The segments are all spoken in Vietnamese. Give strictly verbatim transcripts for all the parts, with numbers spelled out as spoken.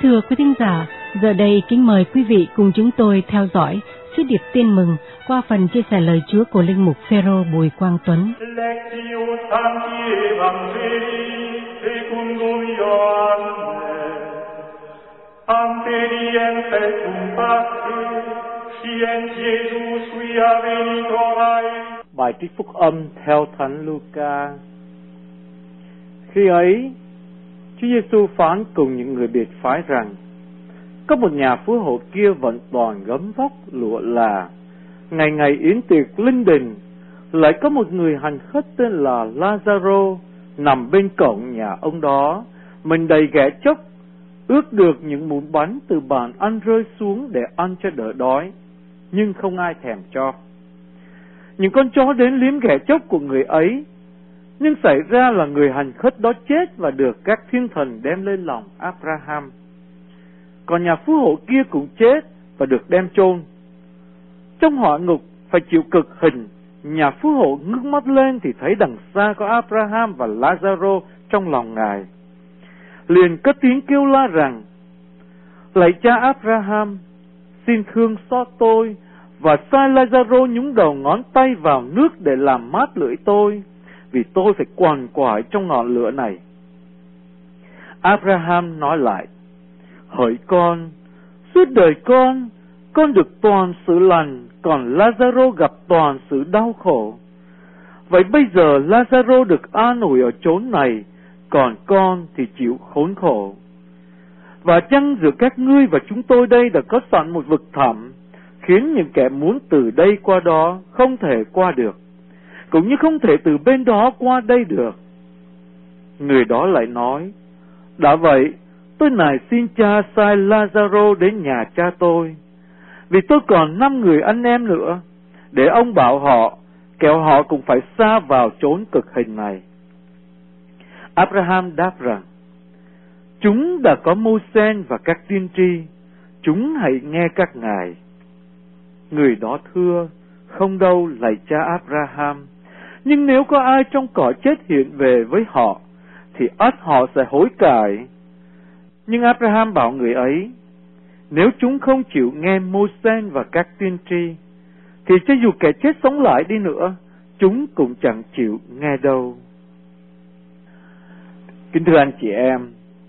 Thưa quý thính giả, giờ đây kính mời quý vị cùng chúng tôi theo dõi sứ điệp Tin Mừng qua phần chia sẻ lời Chúa của Linh mục Phêrô Bùi Quang Tuấn. Bài trích phúc âm theo Thánh Luca. Khi ấy, Chúa Giêsu phán cùng những người biệt phái rằng: có một nhà phú hộ kia vẫn toàn gấm vóc lụa là, ngày ngày yến tiệc linh đình, lại có một người hành khất tên là Lazaro nằm bên cổng nhà ông đó, mình đầy ghẻ chốc, ước được những muỗng bánh từ bàn ăn rơi xuống để ăn cho đỡ đói, nhưng không ai thèm cho. Những con chó đến liếm ghẻ chốc của người ấy, nhưng xảy ra là người hành khất đó chết và được các thiên thần đem lên lòng Abraham. Còn nhà phú hộ kia cũng chết và được đem chôn. Trong hỏa ngục phải chịu cực hình, nhà phú hộ ngước mắt lên thì thấy đằng xa có Abraham và Lazaro trong lòng ngài. Liền cất tiếng kêu la rằng: lạy cha Abraham, xin thương xót tôi và sai Lazaro nhúng đầu ngón tay vào nước để làm mát lưỡi tôi, vì tôi phải quằn quại trong ngọn lửa này. Abraham nói lại: hỡi con, suốt đời con, con được toàn sự lành, còn Lazaro gặp toàn sự đau khổ. Vậy bây giờ Lazaro được an ủi ở chốn này, còn con thì chịu khốn khổ. Và chăng giữa các ngươi và chúng tôi đây đã có sẵn một vực thẳm, khiến những kẻ muốn từ đây qua đó không thể qua được, cũng như không thể từ bên đó qua đây được. Người đó lại nói: đã vậy, tôi nài xin cha sai Lazaro đến nhà cha tôi, vì tôi còn năm người anh em nữa, để ông bảo họ, kẻo họ cũng phải sa vào chốn cực hình này. Abraham đáp rằng: chúng đã có Mô-sê và các tiên tri, chúng hãy nghe các ngài. Người đó thưa: không đâu, lạy cha Abraham, nhưng nếu có ai trong cõi chết hiện về với họ, thì ắt họ sẽ hối cải. Nhưng Abraham bảo người ấy: nếu chúng không chịu nghe Mô-sê và các tiên tri, thì cho dù kẻ chết sống lại đi nữa, chúng cũng chẳng chịu nghe đâu. Kính thưa anh chị em,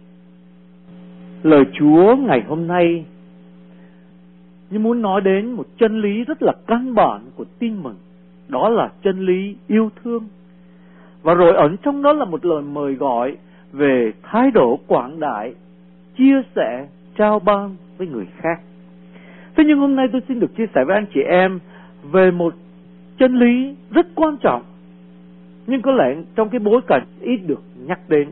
lời Chúa ngày hôm nay như muốn nói đến một chân lý rất là căn bản của tin mừng, đó là chân lý yêu thương. Và rồi ẩn trong đó là một lời mời gọi về thái độ quảng đại, chia sẻ, trao ban với người khác. Thế nhưng hôm nay tôi xin được chia sẻ với anh chị em về một chân lý rất quan trọng, nhưng có lẽ trong cái bối cảnh ít được nhắc đến.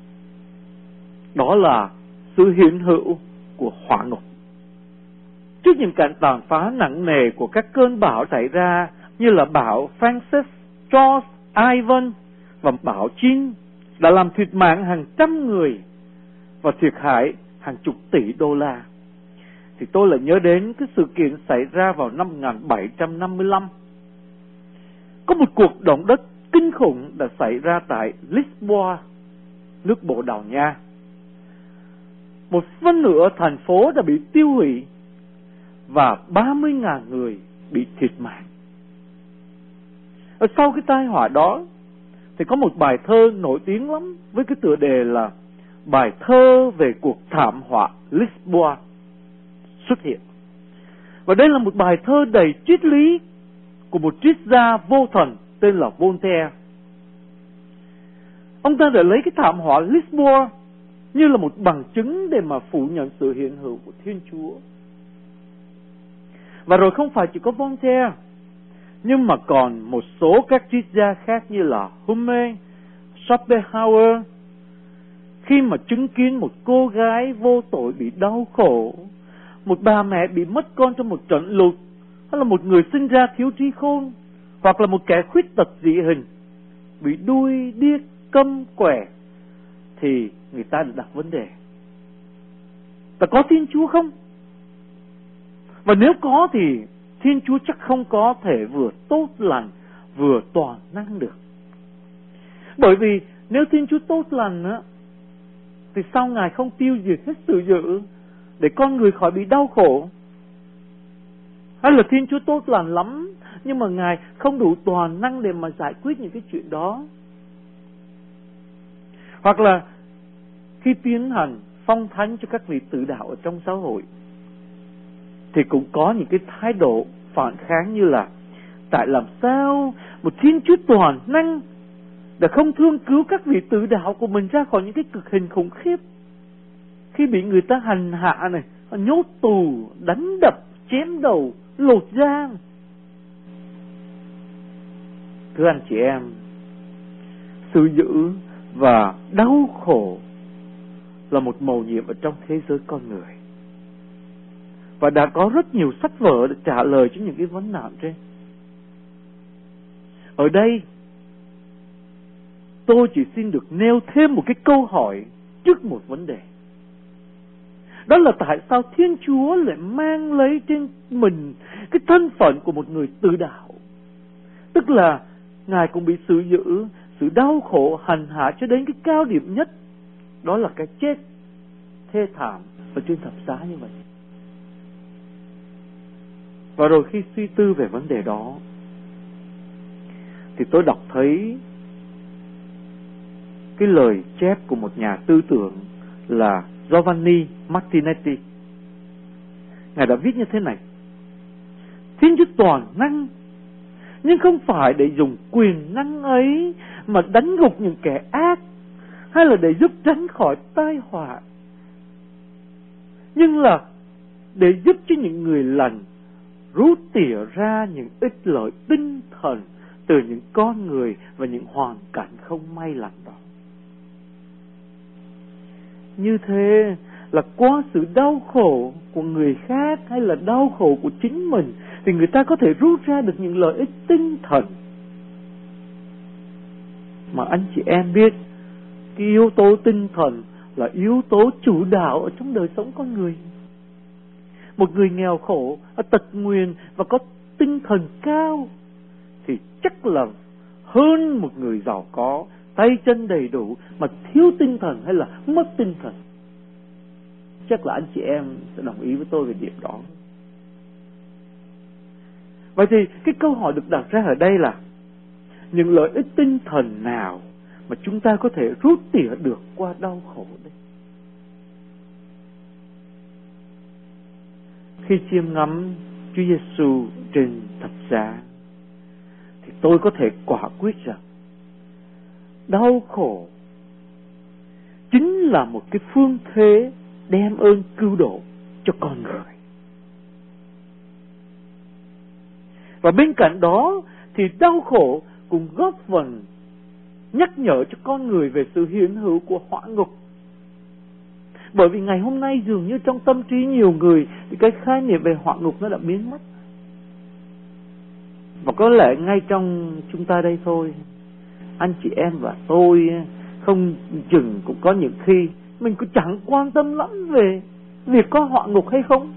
Đó là sự hiện hữu của hỏa ngục. Trước những cảnh tàn phá nặng nề của các cơn bão xảy ra, như là bão Francis, George, Ivan và bão Chin, đã làm thiệt mạng hàng trăm người và thiệt hại hàng chục tỷ đô la, thì tôi lại nhớ đến cái sự kiện xảy ra vào năm một nghìn bảy trăm năm mươi lăm. Có một cuộc động đất kinh khủng đã xảy ra tại Lisboa, nước Bồ Đào Nha. Một phân nửa thành phố đã bị tiêu hủy và ba mươi nghìn người bị thiệt mạng. Ở sau cái tai họa đó thì có một bài thơ nổi tiếng lắm với cái tựa đề là bài thơ về cuộc thảm họa Lisboa xuất hiện. Và đây là một bài thơ đầy triết lý của một triết gia vô thần tên là Voltaire. Ông ta đã lấy cái thảm họa Lisboa như là một bằng chứng để mà phủ nhận sự hiện hữu của Thiên Chúa. Và rồi không phải chỉ có Voltaire, nhưng mà còn một số các triết gia khác như là Hume, Schopenhauer, khi mà chứng kiến một cô gái vô tội bị đau khổ, một bà mẹ bị mất con trong một trận lụt, hay là một người sinh ra thiếu trí khôn, hoặc là một kẻ khuyết tật dị hình bị đuôi, điếc, câm, quẻ, thì người ta đã đặt vấn đề: ta có Thiên Chúa không? Và nếu có thì Thiên Chúa chắc không có thể vừa tốt lành vừa toàn năng được. Bởi vì nếu Thiên Chúa tốt lành á, thì sao Ngài không tiêu diệt hết sự dữ để con người khỏi bị đau khổ? Hay là Thiên Chúa tốt lành lắm, nhưng mà Ngài không đủ toàn năng để mà giải quyết những cái chuyện đó? Hoặc là khi tiến hành phong thánh cho các vị tử đạo ở trong xã hội, thì cũng có những cái thái độ phản kháng như là: tại làm sao một Thiên Chúa toàn năng đã không thương cứu các vị tử đạo của mình ra khỏi những cái cực hình khủng khiếp, khi bị người ta hành hạ này, nhốt tù, đánh đập, chém đầu, lột da. Thưa anh chị em, sự dữ và đau khổ là một mầu nhiệm ở trong thế giới con người, và đã có rất nhiều sách vở để trả lời cho những cái vấn nạn trên. Ở đây tôi chỉ xin được nêu thêm một cái câu hỏi trước một vấn đề. Đó là tại sao Thiên Chúa lại mang lấy trên mình cái thân phận của một người tử đạo? Tức là Ngài cũng bị sự dữ, sự đau khổ, hành hạ cho đến cái cao điểm nhất, đó là cái chết thê thảm ở trên thập giá như vậy. Và rồi khi suy tư về vấn đề đó, thì tôi đọc thấy cái lời chép của một nhà tư tưởng là Giovanni Martinetti. Ngài đã viết như thế này: Thiên Chúa toàn năng, nhưng không phải để dùng quyền năng ấy mà đánh gục những kẻ ác, hay là để giúp tránh khỏi tai họa, nhưng là để giúp cho những người lành rút tỉa ra những ích lợi tinh thần từ những con người và những hoàn cảnh không may lành đó. Như thế là qua sự đau khổ của người khác hay là đau khổ của chính mình, thì người ta có thể rút ra được những lợi ích tinh thần. Mà anh chị em biết, cái yếu tố tinh thần là yếu tố chủ đạo ở trong đời sống con người. Một người nghèo khổ, tật nguyền và có tinh thần cao thì chắc là hơn một người giàu có, tay chân đầy đủ mà thiếu tinh thần hay là mất tinh thần. Chắc là anh chị em sẽ đồng ý với tôi về điểm đó. Vậy thì cái câu hỏi được đặt ra ở đây là: những lợi ích tinh thần nào mà chúng ta có thể rút tỉa được qua đau khổ đây? Khi chiêm ngắm Chúa Giêsu trên thập giá, thì tôi có thể quả quyết rằng đau khổ chính là một cái phương thế đem ơn cứu độ cho con người. Và bên cạnh đó thì đau khổ cũng góp phần nhắc nhở cho con người về sự hiện hữu của hỏa ngục. Bởi vì ngày hôm nay dường như trong tâm trí nhiều người thì cái khái niệm về hỏa ngục nó đã biến mất. Và có lẽ ngay trong chúng ta đây thôi, anh chị em và tôi không chừng cũng có những khi mình cũng chẳng quan tâm lắm về việc có hỏa ngục hay không.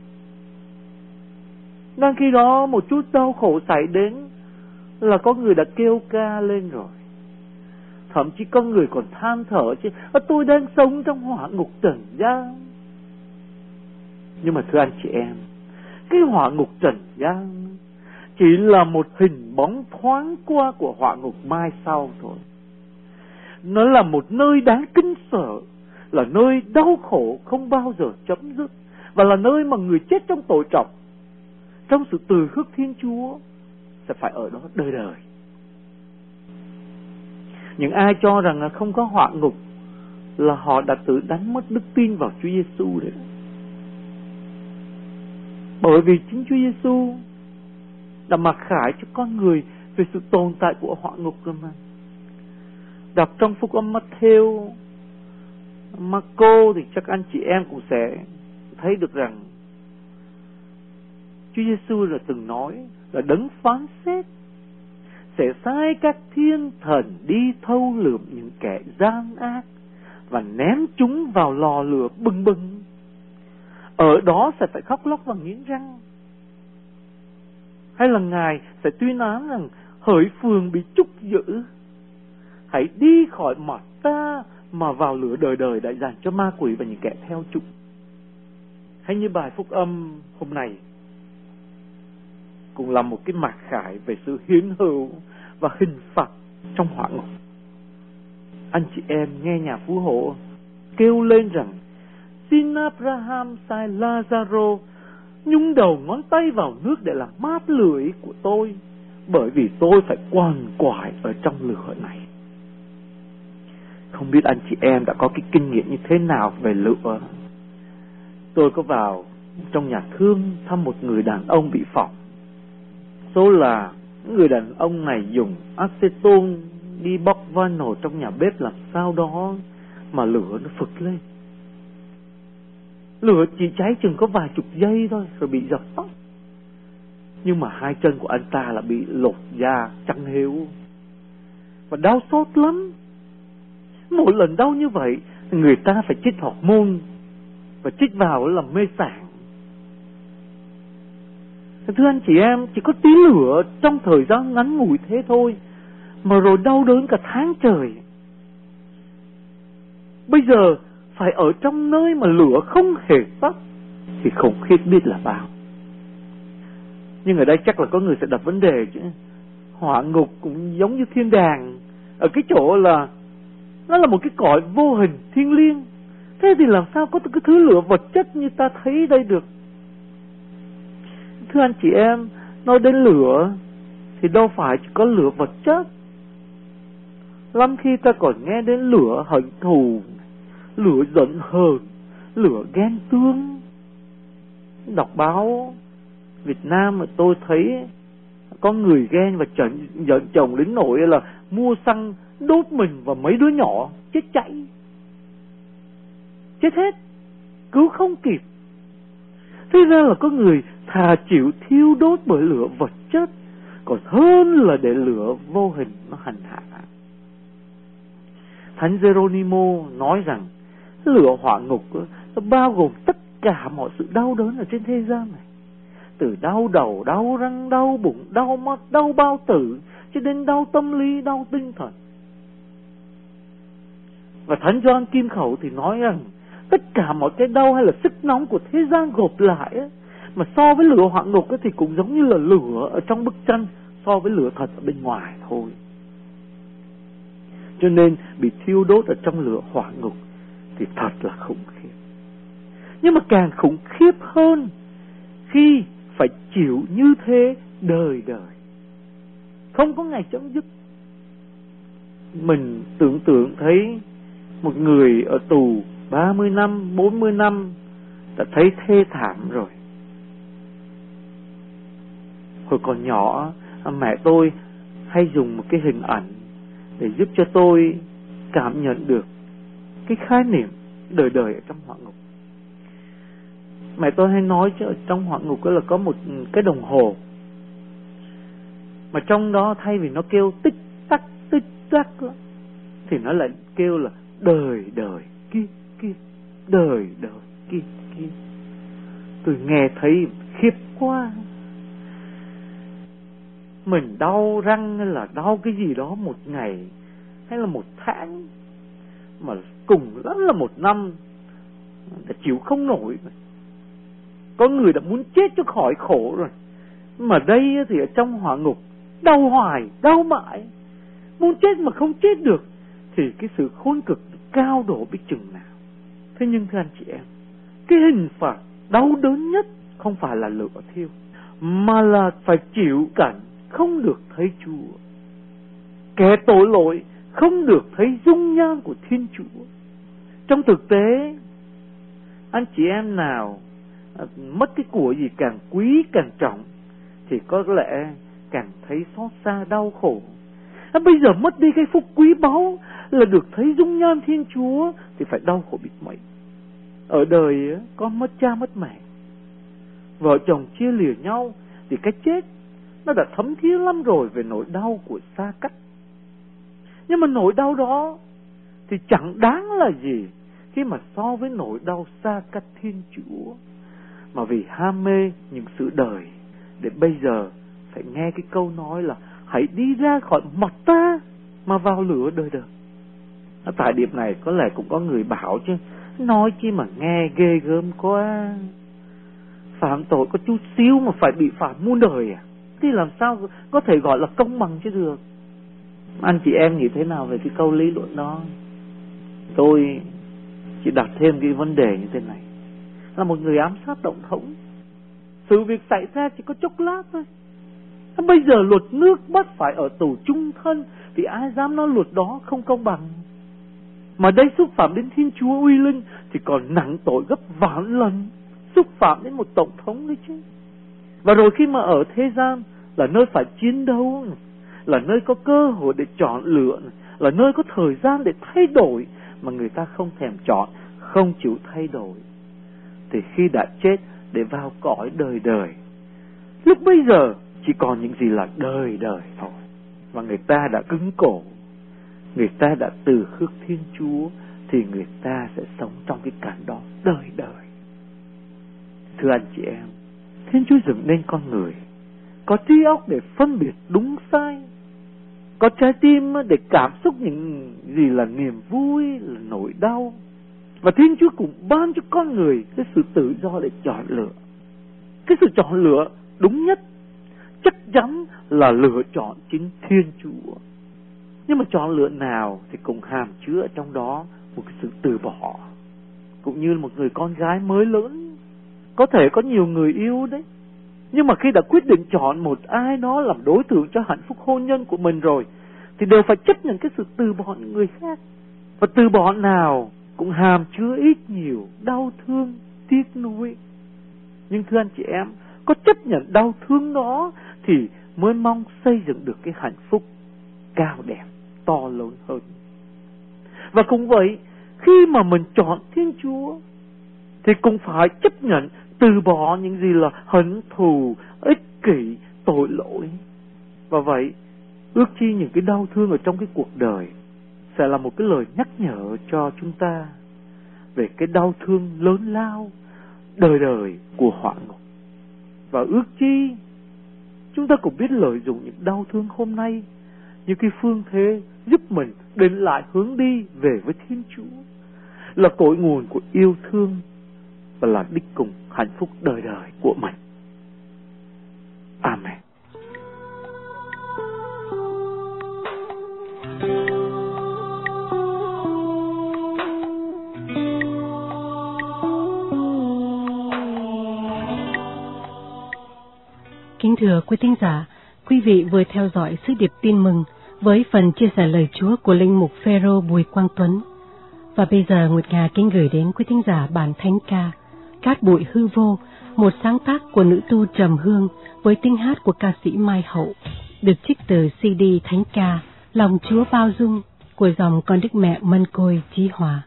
Đang khi đó một chút đau khổ xảy đến là có người đã kêu ca lên rồi. Thậm chí có người còn than thở chứ: tôi đang sống trong hỏa ngục trần gian. Nhưng mà thưa anh chị em, cái hỏa ngục trần gian chỉ là một hình bóng thoáng qua của hỏa ngục mai sau thôi. Nó là một nơi đáng kính sợ, là nơi đau khổ không bao giờ chấm dứt, và là nơi mà người chết trong tội trọng, trong sự từ khước Thiên Chúa, sẽ phải ở đó đời đời. Những ai cho rằng không có hỏa ngục là họ đã tự đánh mất đức tin vào Chúa Giêsu đấy. Bởi vì chính Chúa Giêsu đã mặc khải cho con người về sự tồn tại của hỏa ngục rồi mà. Đọc trong Phúc Âm Matthew, Marco thì chắc anh chị em cũng sẽ thấy được rằng Chúa Giêsu là từng nói là đấng phán xét sẽ sai các thiên thần đi thâu lượm những kẻ gian ác và ném chúng vào lò lửa bừng bừng. Ở đó sẽ phải khóc lóc và nghiến răng. Hay là Ngài sẽ tuyên án rằng: hỡi phường bị trút dữ, hãy đi khỏi mặt ta mà vào lửa đời đời đã dành cho ma quỷ và những kẻ theo chúng. hay như bài phúc âm hôm nay cũng là một cái mặc khải về sự hiến hữu và hình phạt trong hỏa ngục. Anh chị em nghe nhà phú hộ kêu lên rằng: xin Abraham sai Lazaro nhúng đầu ngón tay vào nước để làm mát lưỡi của tôi, bởi vì tôi phải quằn quại ở trong lửa này. Không biết anh chị em đã có cái kinh nghiệm như thế nào về lửa. Tôi có vào trong nhà thương thăm một người đàn ông bị phỏng. Số là người đàn ông này dùng acetone đi bóc van nồi trong nhà bếp làm sao đó mà lửa nó phực lên. Lửa chỉ cháy chừng có vài chục giây thôi rồi bị dập tắt. Nhưng mà hai chân của anh ta là bị lột da trắng hếu và đau xót lắm. Mỗi lần đau như vậy người ta phải chích hormone, và chích vào là mê sảng. Thưa anh chị em, chỉ có tí lửa trong thời gian ngắn ngủi thế thôi mà rồi đau đớn cả tháng trời. Bây giờ phải ở trong nơi mà lửa không hề tắt thì khủng khiếp biết là bao. Nhưng ở đây chắc là có người sẽ đặt vấn đề chứ. Hỏa ngục cũng giống như thiên đàng ở cái chỗ là nó là một cái cõi vô hình thiêng liêng. Thế thì làm sao có cái thứ lửa vật chất như ta thấy đây được? Thưa anh chị em, nói đến lửa thì đâu phải chỉ có lửa vật chất. Lắm khi ta còn nghe đến lửa hận thù, lửa giận hờn, lửa ghen tương. Đọc báo Việt Nam mà tôi thấy có người ghen và giận chồng đến nỗi là mua xăng đốt mình và mấy đứa nhỏ chết cháy, chết hết, cứu không kịp. Thế ra là có người thà chịu thiêu đốt bởi lửa vật chất còn hơn là để lửa vô hình nó hành hạ. Thánh Geronimo nói rằng lửa hỏa ngục nó bao gồm tất cả mọi sự đau đớn ở trên thế gian này, từ đau đầu, đau răng, đau bụng, đau mắt, đau bao tử, cho đến đau tâm lý, đau tinh thần. Và Thánh Gioan Kim Khẩu thì nói rằng tất cả mọi cái đau hay là sức nóng của thế gian gộp lại ấy, mà so với lửa hỏa ngục ấy, thì cũng giống như là lửa ở trong bức tranh so với lửa thật ở bên ngoài thôi. Cho nên bị thiêu đốt ở trong lửa hỏa ngục thì thật là khủng khiếp. Nhưng mà càng khủng khiếp hơn khi phải chịu như thế đời đời, không có ngày chấm dứt. Mình tưởng tượng thấy một người ở tù ba mươi năm, bốn mươi năm đã thấy thê thảm rồi. Hồi còn nhỏ, mẹ tôi hay dùng một cái hình ảnh để giúp cho tôi cảm nhận được cái khái niệm đời đời ở trong hỏa ngục. Mẹ tôi hay nói chứ ở trong hỏa ngục là có một cái đồng hồ, mà trong đó thay vì nó kêu tích tắc tích tắc thì nó lại kêu là đời đời kia kia, đời đời kia kia. Tôi nghe thấy khiếp quá. Mình đau răng hay là đau cái gì đó một ngày hay là một tháng, mà cùng lắm là một năm đã chịu không nổi. Có người đã muốn chết cho khỏi khổ rồi, mà đây thì ở trong hỏa ngục đau hoài, đau mãi, muốn chết mà không chết được, thì cái sự khốn cực cao độ biết chừng nào. Thế nhưng thưa anh chị em, cái hình phạt đau đớn nhất không phải là lửa thiêu, mà là phải chịu cảnh không được thấy Chúa, kẻ tội lỗi không được thấy dung nhan của Thiên Chúa. Trong thực tế, anh chị em nào mất cái của gì càng quý càng trọng thì có lẽ càng thấy xót xa đau khổ. À, bây giờ mất đi cái phúc quý báu là được thấy dung nhan Thiên Chúa thì phải đau khổ biết mấy. Ở đời con mất cha mất mẹ, vợ chồng chia lìa nhau thì cái chết nó đã thấm thía lắm rồi về nỗi đau của xa cách. Nhưng mà nỗi đau đó thì chẳng đáng là gì khi mà so với nỗi đau xa cách Thiên Chúa, mà vì ham mê những sự đời để bây giờ phải nghe cái câu nói là hãy đi ra khỏi mặt ta mà vào lửa đời đời. Tại điểm này có lẽ cũng có người bảo chứ, nói chi mà nghe ghê gớm quá. phạm tội có chút xíu mà phải bị phạt muôn đời à? Thì làm sao có thể gọi là công bằng chứ được? Anh chị em nghĩ thế nào về cái câu lý luận đó? Tôi chỉ đặt thêm cái vấn đề như thế này. Là một người ám sát tổng thống, sự việc xảy ra chỉ có chốc lát thôi. Bây giờ luật nước bắt phải ở tù chung thân, thì ai dám nói luật đó không công bằng? Mà đây xúc phạm đến Thiên Chúa uy linh thì còn nặng tội gấp vạn lần xúc phạm đến một tổng thống đấy chứ. Và rồi khi mà ở thế gian là nơi phải chiến đấu, là nơi có cơ hội để chọn lựa, là nơi có thời gian để thay đổi, mà người ta không thèm chọn, không chịu thay đổi, thì khi đã chết để vào cõi đời đời, lúc bây giờ chỉ còn những gì là đời đời thôi. Và người ta đã cứng cổ, người ta đã từ khước Thiên Chúa, thì người ta sẽ sống trong cái cảnh đó đời đời. Thưa anh chị em, Thiên Chúa dựng nên con người có trí óc để phân biệt đúng sai, có trái tim để cảm xúc những gì là niềm vui, là nỗi đau. Và Thiên Chúa cũng ban cho con người cái sự tự do để chọn lựa. Cái sự chọn lựa đúng nhất chắc chắn là lựa chọn chính Thiên Chúa. Nhưng mà chọn lựa nào thì cũng hàm chứa ở trong đó một cái sự từ bỏ. Cũng như một người con gái mới lớn, có thể có nhiều người yêu đấy, nhưng mà khi đã quyết định chọn một ai đó làm đối tượng cho hạnh phúc hôn nhân của mình rồi, thì đều phải chấp nhận cái sự từ bỏ những người khác. Và từ bỏ nào cũng hàm chứa ít nhiều đau thương, tiếc nuối. Nhưng thưa anh chị em, có chấp nhận đau thương đó thì mới mong xây dựng được cái hạnh phúc cao đẹp, to lớn hơn. Và cũng vậy, khi mà mình chọn Thiên Chúa thì cũng phải chấp nhận từ bỏ những gì là hận thù, ích kỷ, tội lỗi. Và vậy, ước chi những cái đau thương ở trong cái cuộc đời sẽ là một cái lời nhắc nhở cho chúng ta về cái đau thương lớn lao, đời đời của hỏa ngục. Và ước chi chúng ta cũng biết lợi dụng những đau thương hôm nay như cái phương thế giúp mình đến lại hướng đi về với Thiên Chúa, là cội nguồn của yêu thương và là đích cùng hạnh phúc đời đời của mình. Amen. Kính thưa quý thính giả, quý vị vừa theo dõi sứ điệp tin mừng với phần chia sẻ lời Chúa của linh mục Phêrô Bùi Quang Tuấn. Và bây giờ Nguyệt Nga kính gửi đến quý thính giả bản thánh ca Cát bụi hư vô, một sáng tác của nữ tu Trầm Hương với tiếng hát của ca sĩ Mai Hậu, được trích từ xê đê thánh ca Lòng Chúa bao dung của dòng con Đức Mẹ Mân Côi Chí Hòa.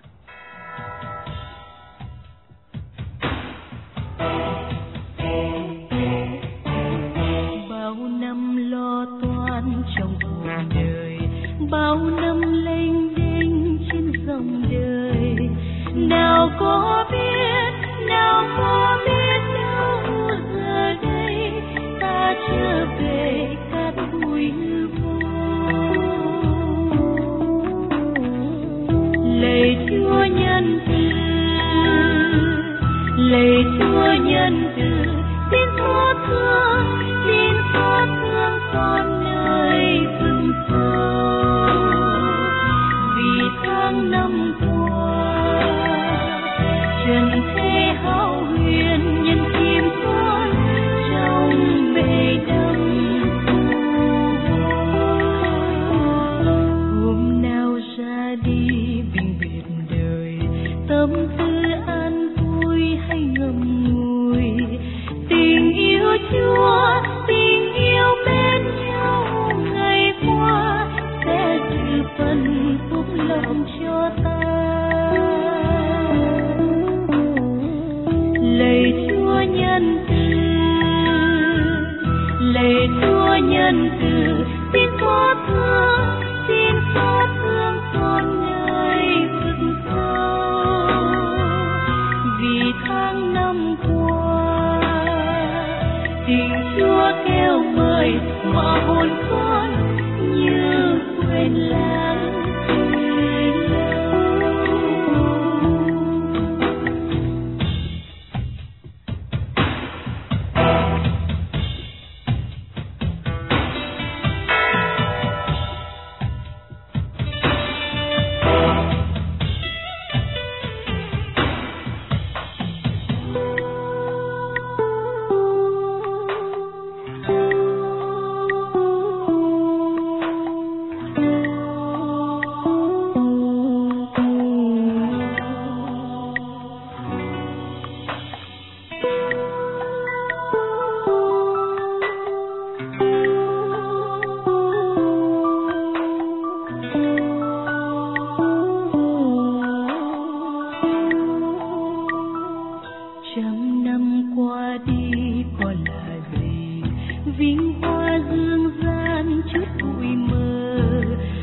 Bao năm lo toan trong cuộc đời, bao năm lênh đênh trên dòng đời, nào có biết, nào có biết đâu giờ đây ta trở về cát bụi hư vô. Lạy Chúa nhân từ, lạy Chúa nhân từ, xin xót thương, xin xót thương con nơi vực sâu. Vì tháng năm qua trần thế hão huyền, nhân kim con trong bể đắm u. Hôm nào ra đi bình biệt đời, tâm tư an vui hay ngậm ngùi, tình yêu Chúa, tình yêu bên nhau ngày qua sẽ trừ phần phúc lòng cho ta. Lạy Chúa nhân từ, lạy Chúa nhân từ, xin xót thương, xin xót thương con nơi vực sâu. Vì tháng năm qua tình Chúa kêu mời mà hồn con như quên lãng từ lâu.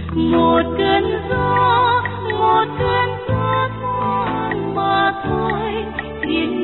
một cơn gió, một cơn gió thoáng mà thôi, thiên